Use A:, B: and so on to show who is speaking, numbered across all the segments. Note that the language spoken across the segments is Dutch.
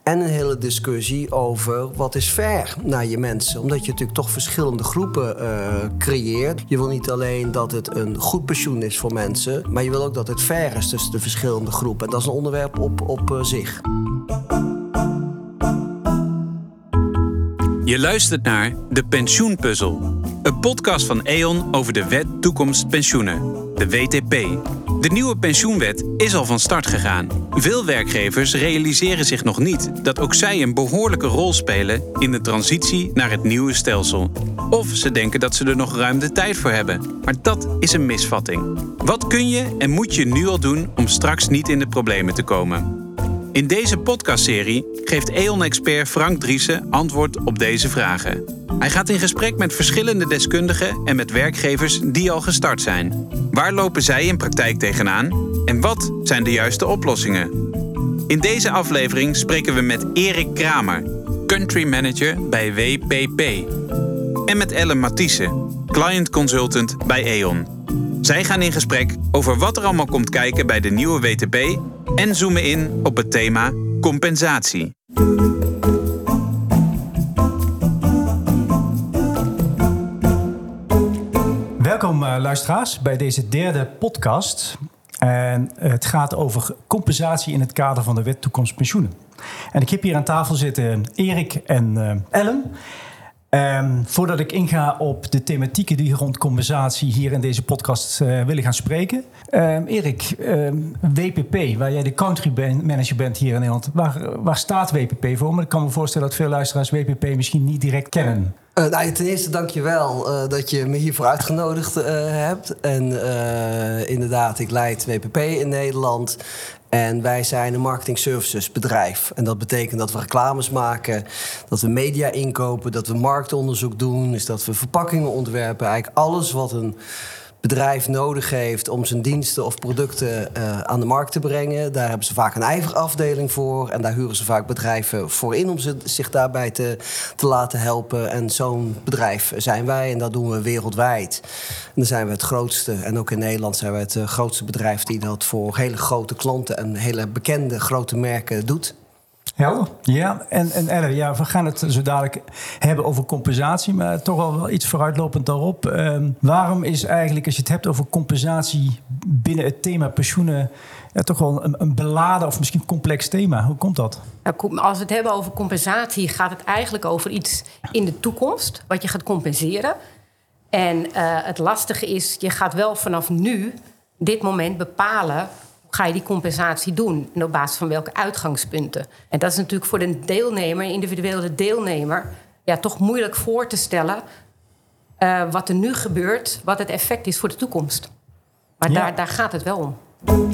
A: En een hele discussie over wat is fair naar je mensen. Omdat je natuurlijk toch verschillende groepen creëert. Je wil niet alleen dat het een goed pensioen is voor mensen, maar je wil ook dat het fair is tussen de verschillende groepen. En dat is een onderwerp op zich.
B: Je luistert naar De Pensioenpuzzel. Een podcast van Aon over de Wet Toekomst Pensioenen, de WTP. De nieuwe pensioenwet is al van start gegaan. Veel werkgevers realiseren zich nog niet dat ook zij een behoorlijke rol spelen in de transitie naar het nieuwe stelsel. Of ze denken dat ze er nog ruim de tijd voor hebben. Maar dat is een misvatting. Wat kun je en moet je nu al doen om straks niet in de problemen te komen? In deze podcastserie geeft Aon-expert Frank Driessen antwoord op deze vragen. Hij gaat in gesprek met verschillende deskundigen en met werkgevers die al gestart zijn. Waar lopen zij in praktijk tegenaan? En wat zijn de juiste oplossingen? In deze aflevering spreken we met Erik Kramer, Country Manager bij WPP. En met Ellen Matthiessen, Client Consultant bij Aon. Zij gaan in gesprek over wat er allemaal komt kijken bij de nieuwe WTP en zoomen in op het thema compensatie.
C: Welkom luisteraars bij deze derde podcast. En het gaat over compensatie in het kader van de Wet Toekomst Pensioenen. En ik heb hier aan tafel zitten Erik en Ellen. Voordat ik inga op de thematieken die rond compensatie hier in deze podcast willen gaan spreken. Erik, WPP, waar jij de country manager bent hier in Nederland. Waar staat WPP voor? Maar ik kan me voorstellen dat veel luisteraars WPP misschien niet direct kennen.
A: Ten eerste dank je wel dat je me hiervoor uitgenodigd hebt. En inderdaad, ik leid WPP in Nederland. En wij zijn een marketing services bedrijf. En dat betekent dat we reclames maken, dat we media inkopen, dat we marktonderzoek doen, dus dat we verpakkingen ontwerpen. Eigenlijk alles wat een bedrijf nodig heeft om zijn diensten of producten aan de markt te brengen. Daar hebben ze vaak een afdeling voor. En daar huren ze vaak bedrijven voor in om zich daarbij te laten helpen. En zo'n bedrijf zijn wij en dat doen we wereldwijd. En dan zijn we het grootste. En ook in Nederland zijn we het grootste bedrijf die dat voor hele grote klanten en hele bekende grote merken doet.
C: Ja, en Ellen, we gaan het zo dadelijk hebben over compensatie, maar toch al wel iets vooruitlopend daarop. Waarom is eigenlijk, als je het hebt over compensatie binnen het thema pensioenen, toch wel een beladen of misschien complex thema? Hoe komt dat?
D: Nou, als we het hebben over compensatie, gaat het eigenlijk over iets in de toekomst, wat je gaat compenseren. En het lastige is, je gaat wel vanaf nu, dit moment, bepalen, ga je die compensatie doen? En op basis van welke uitgangspunten? En dat is natuurlijk voor de deelnemer, individuele deelnemer, toch moeilijk voor te stellen wat er nu gebeurt, wat het effect is voor de toekomst. Maar daar gaat het wel om.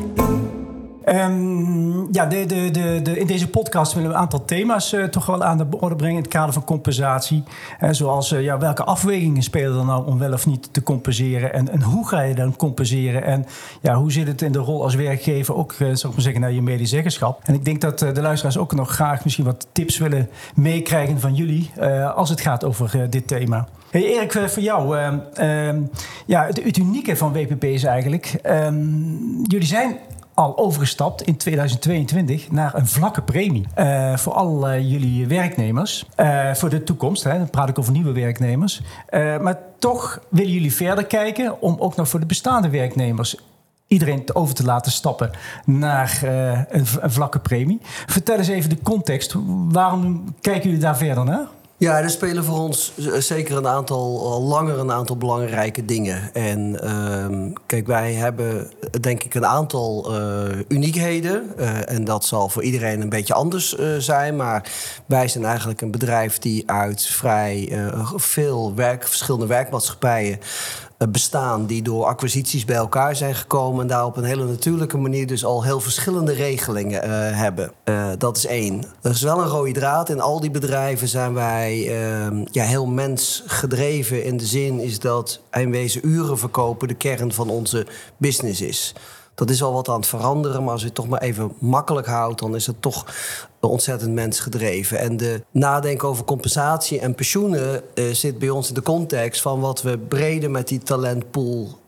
C: In deze podcast willen we een aantal thema's toch wel aan de orde brengen in het kader van compensatie. Zoals welke afwegingen spelen er nou om wel of niet te compenseren? En hoe ga je dan compenseren? En hoe zit het in de rol als werkgever ook, zal ik maar zeggen, naar je medezeggenschap? En ik denk dat de luisteraars ook nog graag misschien wat tips willen meekrijgen van jullie als het gaat over dit thema. Hey Erik, voor jou. Het unieke van WPP is eigenlijk, jullie zijn al overgestapt in 2022 naar een vlakke premie. Voor al jullie werknemers. Voor de toekomst, dan praat ik over nieuwe werknemers. Maar toch willen jullie verder kijken om ook nog voor de bestaande werknemers iedereen over te laten stappen naar een vlakke premie. Vertel eens even de context. Waarom kijken jullie daar verder naar?
A: Ja, er spelen voor ons zeker een aantal belangrijke dingen. En kijk, wij hebben denk ik een aantal uniekheden. En dat zal voor iedereen een beetje anders zijn. Maar wij zijn eigenlijk een bedrijf die uit vrij veel verschillende werkmaatschappijen bestaan, die door acquisities bij elkaar zijn gekomen en daar op een hele natuurlijke manier dus al heel verschillende regelingen hebben. Dat is één. Er is wel een rode draad. In al die bedrijven zijn wij heel mensgedreven in de zin is dat in wezen uren verkopen de kern van onze business is. Dat is al wat aan het veranderen, maar als je het toch maar even makkelijk houdt, dan is het toch ontzettend mensgedreven. En de nadenken over compensatie en pensioenen zit bij ons in de context van wat we breder met die talentpool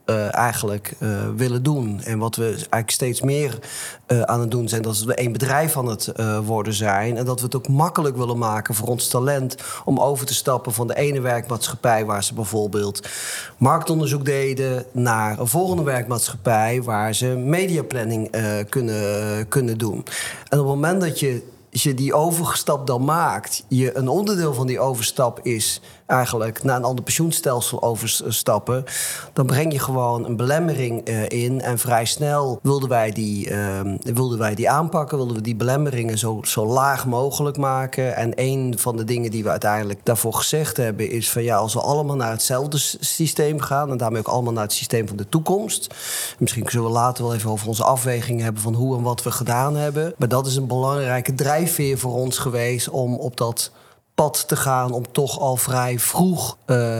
A: eigenlijk willen doen. En wat we eigenlijk steeds meer aan het doen zijn, dat we één bedrijf aan het worden zijn. En dat we het ook makkelijk willen maken voor ons talent om over te stappen van de ene werkmaatschappij waar ze bijvoorbeeld marktonderzoek deden naar een volgende werkmaatschappij waar ze mediaplanning kunnen doen. En op het moment dat je die overstap dan maakt, een onderdeel van die overstap is eigenlijk naar een ander pensioenstelsel overstappen, dan breng je gewoon een belemmering in. En vrij snel wilden wij die aanpakken, wilden we die belemmeringen zo laag mogelijk maken. En een van de dingen die we uiteindelijk daarvoor gezegd hebben is van als we allemaal naar hetzelfde systeem gaan en daarmee ook allemaal naar het systeem van de toekomst. Misschien zullen we later wel even over onze afwegingen hebben van hoe en wat we gedaan hebben. Maar dat is een belangrijke drijfveer voor ons geweest om op dat pad te gaan, om toch al vrij vroeg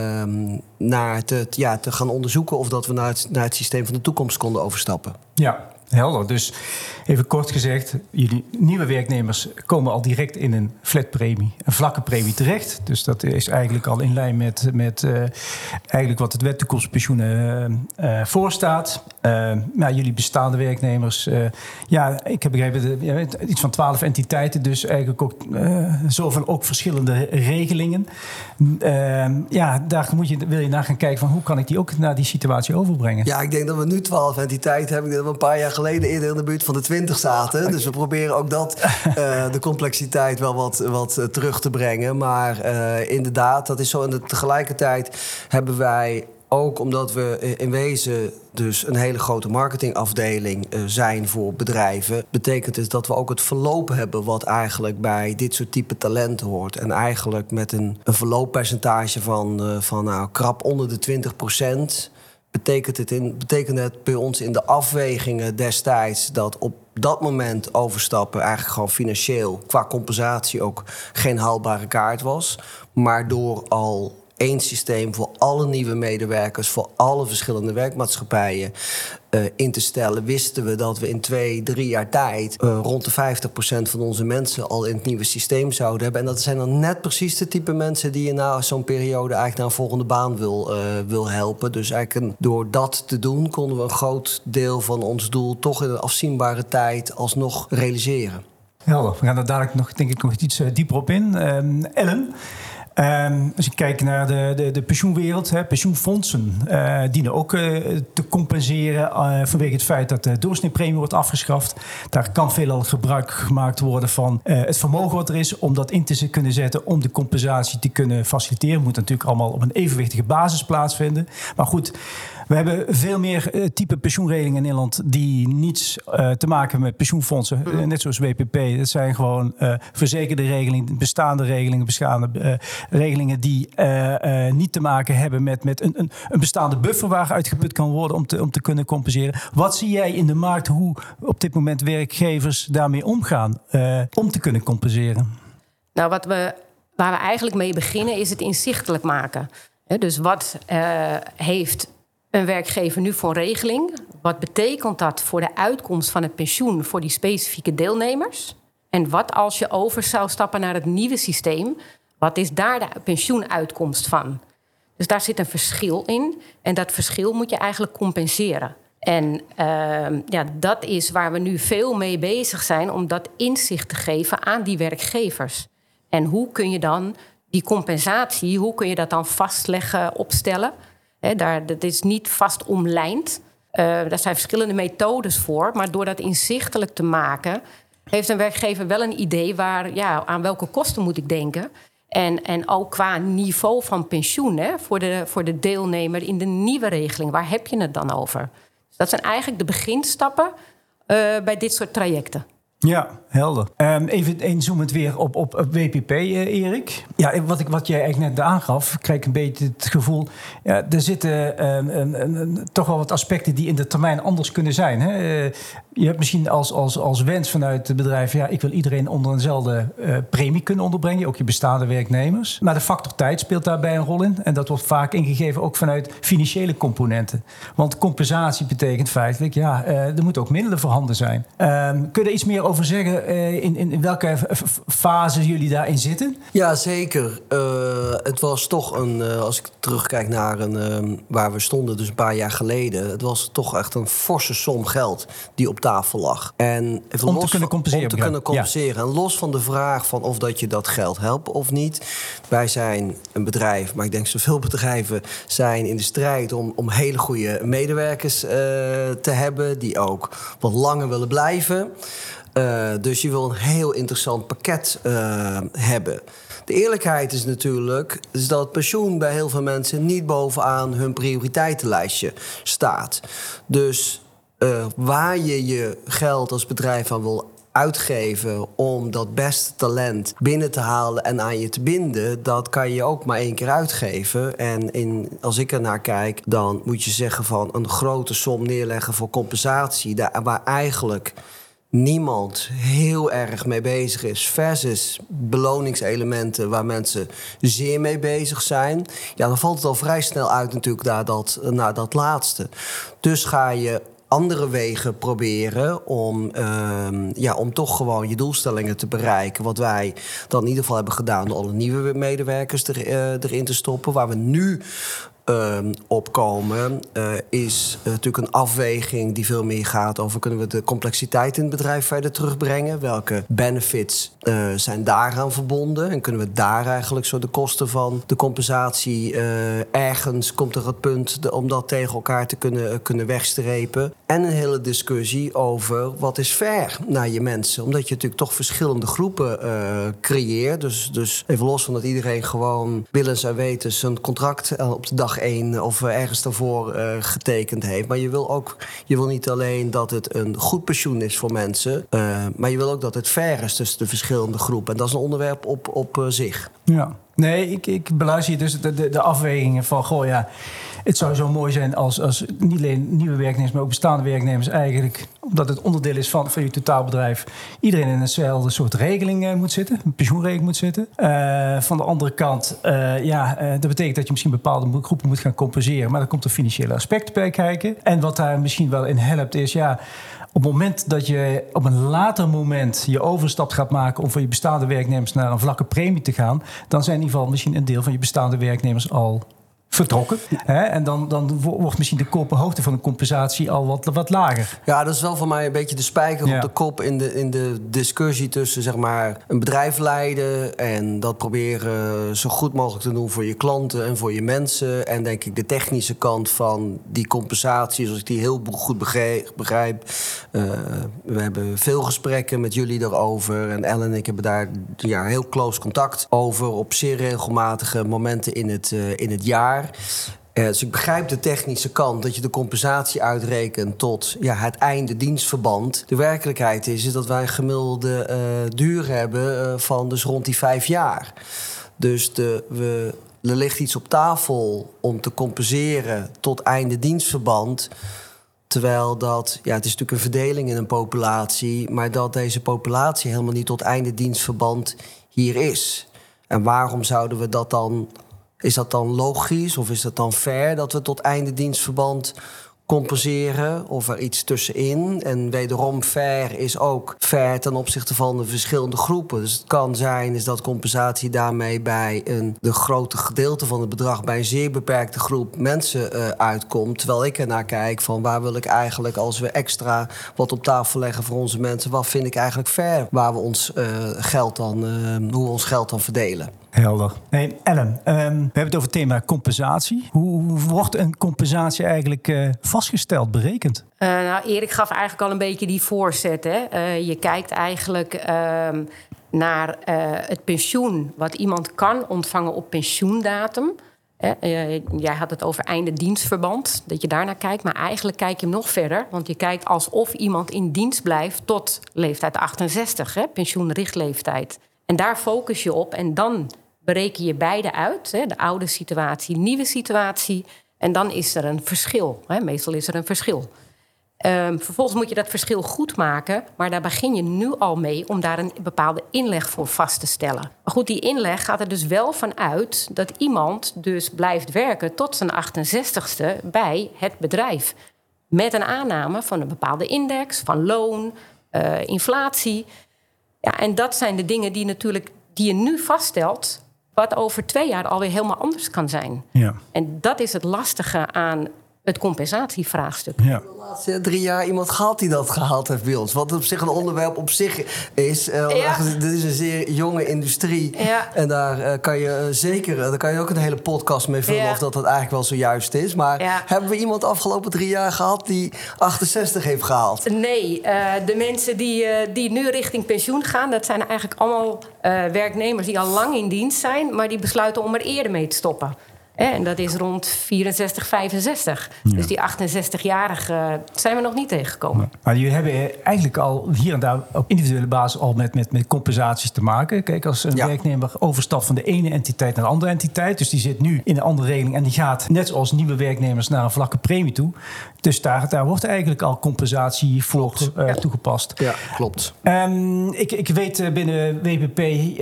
A: te gaan onderzoeken of dat we naar het systeem van de toekomst konden overstappen.
C: Ja, helder. Dus even kort gezegd, jullie nieuwe werknemers komen al direct in een flatpremie, een vlakke premie terecht. Dus dat is eigenlijk al in lijn met eigenlijk wat het Wet Toekomstpensioenen voorstaat. Jullie bestaande werknemers, ik heb begrepen, iets van 12 entiteiten, dus eigenlijk ook zoveel ook verschillende regelingen. Daar wil je naar gaan kijken van hoe kan ik die ook naar die situatie overbrengen. Ja,
A: ik denk dat we nu 12 entiteiten hebben. Ik denk dat we een paar jaar geleden eerder in de buurt van de 20 zaten. Okay. Dus we proberen ook de complexiteit wel wat terug te brengen. Maar inderdaad, dat is zo. En tegelijkertijd hebben wij ook, omdat we in wezen dus een hele grote marketingafdeling zijn voor bedrijven, betekent het dat we ook het verloop hebben wat eigenlijk bij dit soort type talenten hoort. En eigenlijk met een verlooppercentage van krap onder de 20%... betekent het bij ons in de afwegingen destijds dat op dat moment overstappen eigenlijk gewoon financieel qua compensatie ook geen haalbare kaart was. Maar door al één systeem voor alle nieuwe medewerkers, voor alle verschillende werkmaatschappijen in te stellen, wisten we dat we in 2-3 jaar tijd rond de 50% van onze mensen al in het nieuwe systeem zouden hebben. En dat zijn dan net precies de type mensen die je na zo'n periode eigenlijk naar een volgende baan wil helpen. Dus eigenlijk door dat te doen konden we een groot deel van ons doel toch in een afzienbare tijd alsnog realiseren.
C: Helder. We gaan daar dadelijk nog iets dieper op in. Ellen, als je kijkt naar de pensioenwereld, pensioenfondsen dienen ook te compenseren vanwege het feit dat de doorsneepremie wordt afgeschaft. Daar kan veelal gebruik gemaakt worden van het vermogen wat er is om dat in te kunnen zetten om de compensatie te kunnen faciliteren. Moet natuurlijk allemaal op een evenwichtige basis plaatsvinden. Maar goed, we hebben veel meer type pensioenregelingen in Nederland die niets te maken hebben met pensioenfondsen. Net zoals WPP. Dat zijn gewoon verzekerde regelingen, bestaande regelingen die niet te maken hebben met een bestaande buffer waar uitgeput kan worden om te kunnen compenseren. Wat zie jij in de markt hoe op dit moment werkgevers daarmee omgaan om te kunnen compenseren?
D: Nou, waar we eigenlijk mee beginnen is het inzichtelijk maken. Dus wat heeft een werkgever nu voor regeling? Wat betekent dat voor de uitkomst van het pensioen voor die specifieke deelnemers? En wat als je over zou stappen naar het nieuwe systeem? Wat is daar de pensioenuitkomst van? Dus daar zit een verschil in. En dat verschil moet je eigenlijk compenseren. En dat is waar we nu veel mee bezig zijn om dat inzicht te geven aan die werkgevers. En hoe kun je dan die compensatie, hoe kun je dat dan vastleggen, opstellen? Dat is niet vast omlijnd. Daar zijn verschillende methodes voor. Maar door dat inzichtelijk te maken, heeft een werkgever wel een idee aan welke kosten moet ik denken. En ook qua niveau van pensioen voor de deelnemer in de nieuwe regeling. Waar heb je het dan over? Dus dat zijn eigenlijk de beginstappen bij dit soort trajecten.
C: Ja, helder. Even inzoomend weer op WPP, Erik. Ja, wat jij eigenlijk net aangaf, krijg ik een beetje het gevoel. Ja, er zitten toch wel wat aspecten die in de termijn anders kunnen zijn. Hè? Je hebt misschien als wens vanuit het bedrijf, ik wil iedereen onder eenzelfde premie kunnen onderbrengen, ook je bestaande werknemers. Maar de factor tijd speelt daarbij een rol in. En dat wordt vaak ingegeven ook vanuit financiële componenten. Want compensatie betekent feitelijk, er moeten ook middelen voorhanden zijn. Kun je er iets meer over over zeggen in welke fase jullie daarin zitten?
A: Ja, zeker. Het was toch als ik terugkijk naar waar we stonden dus een paar jaar geleden, het was toch echt een forse som geld die op tafel lag. En
C: Om te kunnen compenseren.
A: En los van de vraag van of dat je dat geld helpt of niet. Wij zijn een bedrijf, maar ik denk zoveel bedrijven zijn in de strijd om hele goede medewerkers te hebben die ook wat langer willen blijven. Dus je wil een heel interessant pakket hebben. De eerlijkheid is natuurlijk dat pensioen bij heel veel mensen niet bovenaan hun prioriteitenlijstje staat. Dus waar je je geld als bedrijf aan wil uitgeven om dat beste talent binnen te halen en aan je te binden, dat kan je ook maar 1 keer uitgeven. En als ik er naar kijk, dan moet je zeggen van een grote som neerleggen voor compensatie, waar eigenlijk niemand heel erg mee bezig is, versus beloningselementen waar mensen zeer mee bezig zijn. Ja, dan valt het al vrij snel uit natuurlijk naar dat laatste. Dus ga je andere wegen proberen om toch gewoon je doelstellingen te bereiken. Wat wij dan in ieder geval hebben gedaan door alle nieuwe medewerkers erin te stoppen. Waar we nu opkomen is natuurlijk een afweging die veel meer gaat over kunnen we de complexiteit in het bedrijf verder terugbrengen? Welke benefits zijn daaraan verbonden? En kunnen we daar eigenlijk zo de kosten van de compensatie ergens komt er het punt om dat tegen elkaar te kunnen wegstrepen? En een hele discussie over wat is fair naar je mensen? Omdat je natuurlijk toch verschillende groepen creëert. Dus even los van dat iedereen gewoon willens en wetens een contract op de dag 1 of ergens daarvoor getekend heeft. Maar je wil niet alleen dat het een goed pensioen is voor mensen, maar je wil ook dat het fair is tussen de verschillende groepen. En dat is een onderwerp op zich.
C: Ja. Nee, ik beluister hier dus de afwegingen van, het zou zo mooi zijn als niet alleen nieuwe werknemers, maar ook bestaande werknemers eigenlijk, omdat het onderdeel is van je totaalbedrijf, iedereen in eenzelfde soort regeling moet zitten, een pensioenregeling moet zitten. Van de andere kant, dat betekent dat je misschien bepaalde groepen moet gaan compenseren, maar er komt een financiële aspect bij kijken. En wat daar misschien wel in helpt is, op het moment dat je op een later moment je overstap gaat maken om voor je bestaande werknemers naar een vlakke premie te gaan, dan zijn in ieder geval misschien een deel van je bestaande werknemers al vertrokken. En dan wordt misschien de koophoogte van een compensatie al wat lager.
A: Ja, dat is wel voor mij een beetje de spijker op de kop in de discussie tussen zeg maar een bedrijf leiden en dat proberen zo goed mogelijk te doen voor je klanten en voor je mensen. En denk ik de technische kant van die compensatie, zoals ik die heel goed begrijp. We hebben veel gesprekken met jullie daarover. En Ellen en ik hebben daar heel close contact over op zeer regelmatige momenten in het jaar. Dus ik begrijp de technische kant dat je de compensatie uitrekent tot het einde dienstverband. De werkelijkheid is dat wij een gemiddelde duur hebben van dus rond die 5 jaar. Dus er ligt iets op tafel om te compenseren tot einde dienstverband. Terwijl het is natuurlijk een verdeling in een populatie, maar dat deze populatie helemaal niet tot einde dienstverband hier is. En waarom zouden we dat dan? Is dat dan logisch of is dat dan fair dat we tot einde dienstverband compenseren of er iets tussenin? En wederom fair is ook fair ten opzichte van de verschillende groepen. Dus het kan zijn dat compensatie daarmee bij de grote gedeelte van het bedrag bij een zeer beperkte groep mensen uitkomt. Terwijl ik ernaar kijk van waar wil ik eigenlijk als we extra wat op tafel leggen voor onze mensen, wat vind ik eigenlijk fair waar we ons hoe we ons geld dan verdelen.
C: Helder. Hey, Ellen, we hebben het over het thema compensatie. Hoe wordt een compensatie eigenlijk vastgesteld, berekend?
D: Erik gaf eigenlijk al een beetje die voorzet. Je kijkt eigenlijk naar het pensioen wat iemand kan ontvangen op pensioendatum. Jij had het over einde dienstverband, dat je daarnaar kijkt. Maar eigenlijk kijk je hem nog verder. Want je kijkt alsof iemand in dienst blijft tot leeftijd 68, pensioenrichtleeftijd. En daar focus je op en dan bereken je beide uit. De oude situatie, nieuwe situatie. En dan is er een verschil. Meestal is er een verschil. Vervolgens moet je dat verschil goed maken. Maar daar begin je nu al mee om daar een bepaalde inleg voor vast te stellen. Maar goed, die inleg gaat er dus wel van uit dat iemand dus blijft werken tot zijn 68ste bij het bedrijf. Met een aanname van een bepaalde index, van loon, inflatie. Ja, en dat zijn de dingen die je nu vaststelt, wat over 2 jaar alweer helemaal anders kan zijn. Ja. En dat is het lastige aan het compensatievraagstuk.
A: Ja. De laatste 3 jaar iemand gehad die dat gehaald heeft bij ons. Wat op zich een onderwerp op zich is. Dit is een zeer jonge industrie. Ja. En daar kan je ook een hele podcast mee vullen of dat eigenlijk wel zojuist is. Maar hebben we iemand de afgelopen 3 jaar gehad die 68 heeft gehaald?
D: Nee, de mensen die nu richting pensioen gaan, dat zijn eigenlijk allemaal werknemers die al lang in dienst zijn, maar die besluiten om er eerder mee te stoppen. En dat is rond 64, 65. Ja. Dus die 68-jarigen zijn we nog niet tegengekomen.
C: Maar jullie hebben eigenlijk al hier en daar op individuele basis al met compensaties te maken. Kijk, als een werknemer overstapt van de ene entiteit naar de andere entiteit, dus die zit nu in een andere regeling en die gaat net zoals nieuwe werknemers naar een vlakke premie toe. Dus daar wordt eigenlijk al compensatie voor toegepast. Ja,
A: klopt.
C: Ik weet binnen WPP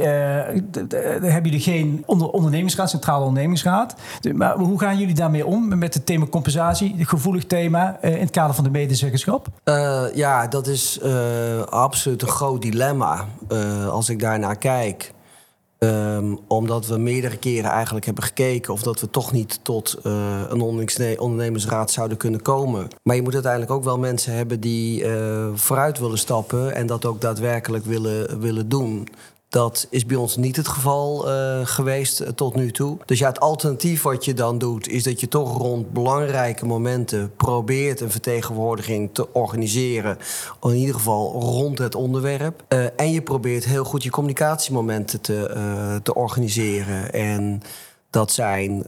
C: hebben jullie geen ondernemingsraad, centrale ondernemingsraad. Maar hoe gaan jullie daarmee om met het thema compensatie, het gevoelig thema in het kader van de medezeggenschap?
A: Dat is absoluut een groot dilemma als ik daarnaar kijk. Omdat we meerdere keren eigenlijk hebben gekeken of dat we toch niet tot een ondernemersraad zouden kunnen komen. Maar je moet uiteindelijk ook wel mensen hebben die vooruit willen stappen en dat ook daadwerkelijk willen doen. Dat is bij ons niet het geval geweest tot nu toe. Dus het alternatief wat je dan doet, is dat je toch rond belangrijke momenten probeert een vertegenwoordiging te organiseren. In ieder geval rond het onderwerp. En je probeert heel goed je communicatiemomenten te organiseren. En dat zijn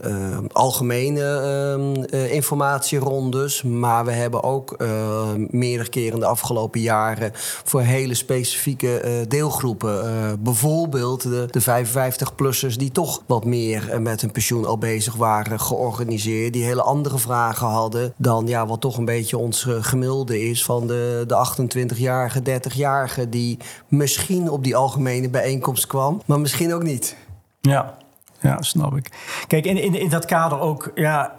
A: algemene informatierondes. Maar we hebben ook meerdere keren in de afgelopen jaren voor hele specifieke deelgroepen. Bijvoorbeeld de 55-plussers die toch wat meer met hun pensioen al bezig waren georganiseerd. Die hele andere vragen hadden dan wat toch een beetje ons gemiddelde is van de 28-jarige, 30-jarige die misschien op die algemene bijeenkomst kwam, maar misschien ook niet.
C: Ja, snap ik. Kijk, in dat kader ook,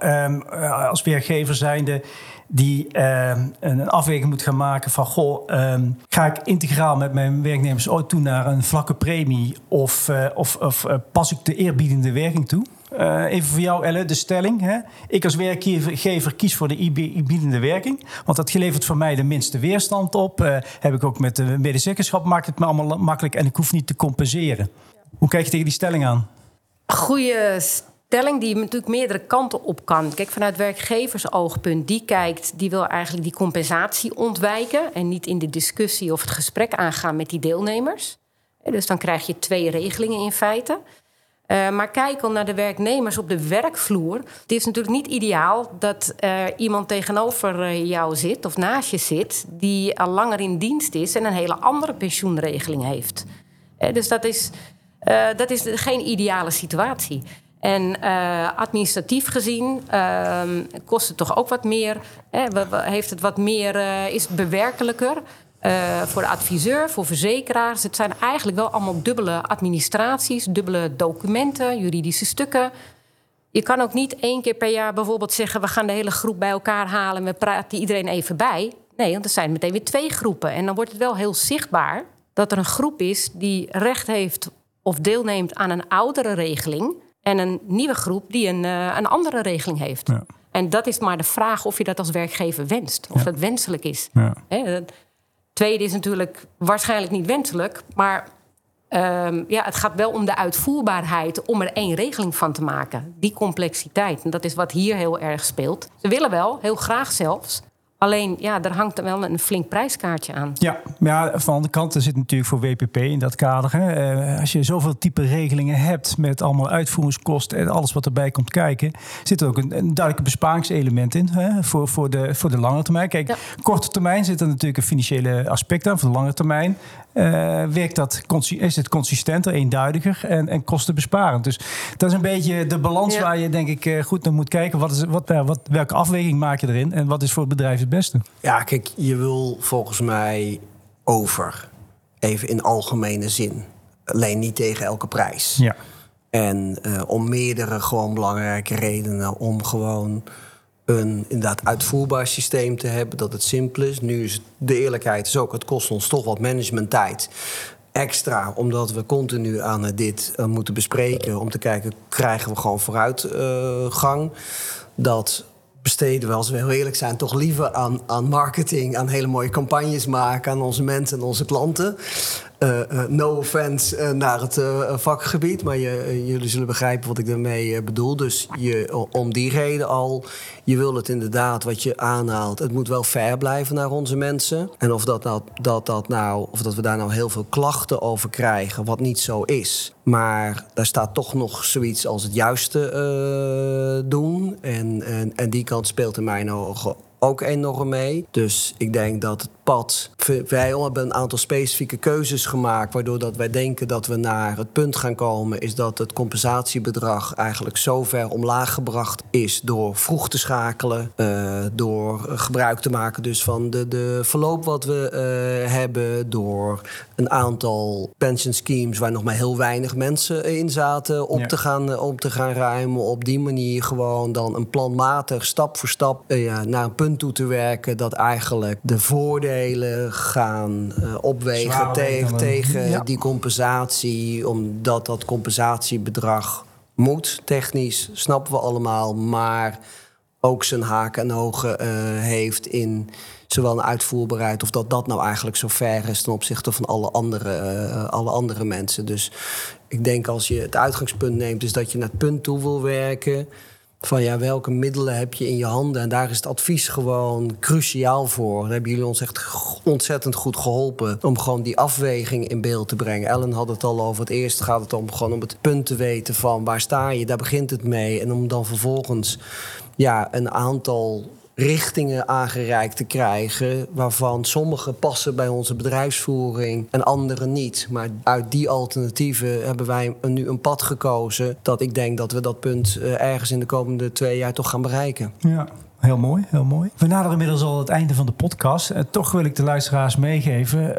C: als werkgever zijnde die een afweging moet gaan maken van, ga ik integraal met mijn werknemers ooit toe naar een vlakke premie of pas ik de eerbiedende werking toe? Even voor jou, Elle, de stelling. Hè? Ik als werkgever kies voor de eerbiedende werking. Want dat levert voor mij de minste weerstand op. Heb ik ook met de medezeggenschap, maakt het me allemaal makkelijk en ik hoef niet te compenseren. Hoe kijk je tegen die stelling aan?
D: Goeie stelling die natuurlijk meerdere kanten op kan. Kijk, vanuit werkgeversoogpunt, die wil eigenlijk die compensatie ontwijken en niet in de discussie of het gesprek aangaan met die deelnemers. Dus dan krijg je 2 regelingen in feite. Maar kijk al naar de werknemers op de werkvloer. Het is natuurlijk niet ideaal dat iemand tegenover jou zit of naast je zit die al langer in dienst is en een hele andere pensioenregeling heeft. Dus dat is geen ideale situatie. En administratief gezien kost het toch ook wat meer. Heeft het wat meer, is het bewerkelijker voor de adviseur, voor verzekeraars. Het zijn eigenlijk wel allemaal dubbele administraties, dubbele documenten, juridische stukken. Je kan ook niet 1 keer per jaar bijvoorbeeld zeggen, we gaan de hele groep bij elkaar halen en we praten iedereen even bij. Nee, want er zijn meteen weer 2 groepen. En dan wordt het wel heel zichtbaar dat er een groep is die recht heeft of deelneemt aan een oudere regeling en een nieuwe groep die een andere regeling heeft. Ja. En dat is maar de vraag of je dat als werkgever wenst. Of dat wenselijk is. Ja. Het tweede is natuurlijk waarschijnlijk niet wenselijk, maar het gaat wel om de uitvoerbaarheid om er 1 regeling van te maken. Die complexiteit. En dat is wat hier heel erg speelt. Ze willen wel, heel graag zelfs. Alleen, er hangt er wel een flink prijskaartje aan. Ja,
C: maar van de andere kant zit natuurlijk voor WPP in dat kader. Hè, als je zoveel type regelingen hebt met allemaal uitvoeringskosten en alles wat erbij komt kijken, zit er ook een duidelijke besparingselement in voor de lange termijn. Kijk, korte termijn zit er natuurlijk een financiële aspect aan. Voor de lange termijn is het consistenter, eenduidiger en kostenbesparend. Dus dat is een beetje de balans waar je denk ik goed naar moet kijken. Welke afweging maak je erin en wat is voor het bedrijf het beste?
A: Ja, kijk, je wil volgens mij even in algemene zin. Alleen niet tegen elke prijs. Ja. En om meerdere gewoon belangrijke redenen om gewoon een inderdaad uitvoerbaar systeem te hebben, dat het simpel is. Nu is de eerlijkheid is ook, het kost ons toch wat managementtijd extra, omdat we continu aan dit moeten bespreken om te kijken, krijgen we gewoon vooruitgang. Dat besteden we, als we heel eerlijk zijn, toch liever aan marketing, aan hele mooie campagnes maken, aan onze mensen en onze klanten. No offense naar het vakgebied, maar jullie zullen begrijpen wat ik daarmee bedoel. Dus om die reden al, je wil het inderdaad, wat je aanhaalt, het moet wel fair blijven naar onze mensen. En of dat we daar nou heel veel klachten over krijgen, wat niet zo is. Maar daar staat toch nog zoiets als het juiste doen. En die kant speelt in mijn ogen ook enorm mee. Dus ik denk dat het pad... Wij hebben een aantal specifieke keuzes gemaakt, waardoor dat wij denken dat we naar het punt gaan komen, is dat het compensatiebedrag eigenlijk zo ver omlaag gebracht is door vroeg te schakelen, door gebruik te maken dus van de verloop wat we hebben, door een aantal pension schemes waar nog maar heel weinig mensen in zaten op te gaan ruimen. Op die manier gewoon dan een planmatig stap voor stap naar een punt toe te werken dat eigenlijk de voordelen gaan opwegen tegen die compensatie, omdat dat compensatiebedrag moet. Technisch snappen we allemaal, maar ook zijn haken en ogen heeft in zowel een uitvoerbaarheid of dat nou eigenlijk zo ver is ten opzichte van alle andere mensen. Dus ik denk als je het uitgangspunt neemt, is dat je naar het punt toe wil werken van welke middelen heb je in je handen. En daar is het advies gewoon cruciaal voor. Daar hebben jullie ons echt ontzettend goed geholpen om gewoon die afweging in beeld te brengen. Ellen had het al over. Het eerst gaat het om gewoon om het punt te weten van waar sta je. Daar begint het mee. En om dan vervolgens een aantal richtingen aangereikt te krijgen, waarvan sommige passen bij onze bedrijfsvoering en andere niet. Maar uit die alternatieven hebben wij nu een pad gekozen dat ik denk dat we dat punt ergens in de komende 2 jaar toch gaan bereiken.
C: Ja. Heel mooi, heel mooi. We naderen inmiddels al het einde van de podcast. Toch wil ik de luisteraars meegeven.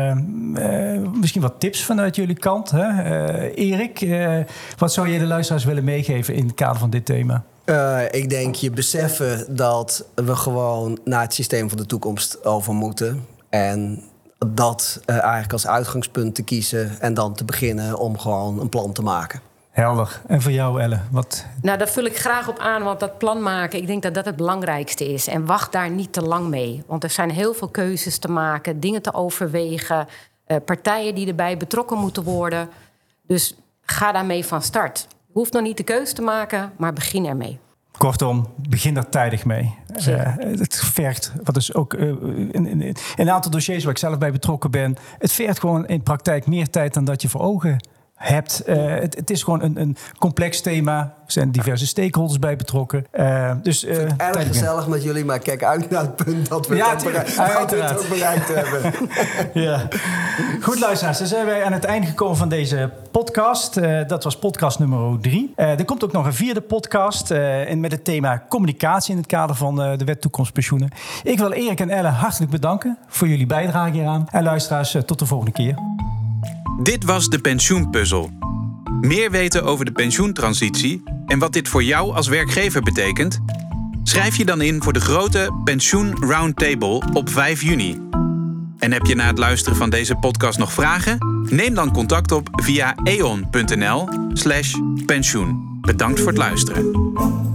C: Misschien wat tips vanuit jullie kant. Erik, wat zou je de luisteraars willen meegeven in het kader van dit thema?
A: Ik denk je beseffen dat we gewoon naar het systeem van de toekomst over moeten. En dat eigenlijk als uitgangspunt te kiezen en dan te beginnen om gewoon een plan te maken.
C: Helder. En voor jou, Elle? Wat?
D: Nou, daar vul ik graag op aan, want dat plan maken, ik denk dat dat het belangrijkste is. En wacht daar niet te lang mee. Want er zijn heel veel keuzes te maken, dingen te overwegen, partijen die erbij betrokken moeten worden. Dus ga daarmee van start. Je hoeft nog niet de keuze te maken, maar begin ermee.
C: Kortom, begin er tijdig mee. Het vergt, wat is ook in een aantal dossiers waar ik zelf bij betrokken ben, het vergt gewoon in praktijk meer tijd dan dat je voor ogen hebt. Het is gewoon een complex thema. Er zijn diverse stakeholders bij betrokken. Dus
A: erg gezellig met jullie, maar kijk uit naar het punt dat we het ook bereikt hebben.
C: Ja. Goed, luisteraars, dan zijn wij aan het einde gekomen van deze podcast. Dat was podcast nummer 3. Er komt ook nog een 4e podcast met het thema communicatie in het kader van de Wet Toekomstpensioenen. Ik wil Erik en Elle hartelijk bedanken voor jullie bijdrage hieraan. En luisteraars, tot de volgende keer.
B: Dit was de Pensioenpuzzel. Meer weten over de pensioentransitie en wat dit voor jou als werkgever betekent? Schrijf je dan in voor de grote Pensioen Roundtable op 5 juni. En heb je na het luisteren van deze podcast nog vragen? Neem dan contact op via aeon.nl/pensioen. Bedankt voor het luisteren.